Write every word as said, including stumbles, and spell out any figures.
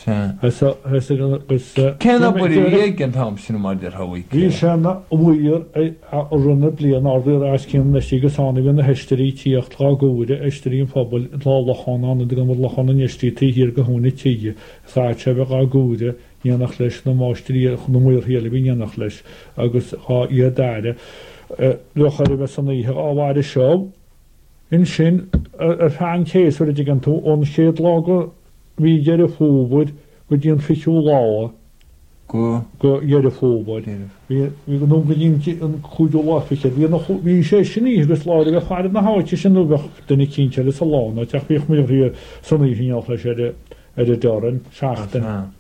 Hesa hesa gus Kenna buri egen Thompson mardir hawi. Vi shanna wir a runna blian ardir as kin na siga sani gan hestri tíocht lá gode estri pobl lá lachana na gan lachana nesti tí hier gehone tíge. Sa chebe ga gode ni nach leis na mastri no muir hele bin nach leis agus ha ie dade. Lochar be sanna hier aware show. In sin a fan case for the gan to on shed lago vi ger forward with the official law go go ger forward vi vi no begin en goede law fi vi no vi sé sinni gus law ga far na ha ti sin no den kinchele salon na tak vi mir hier sonne hin auf la er de doren schachten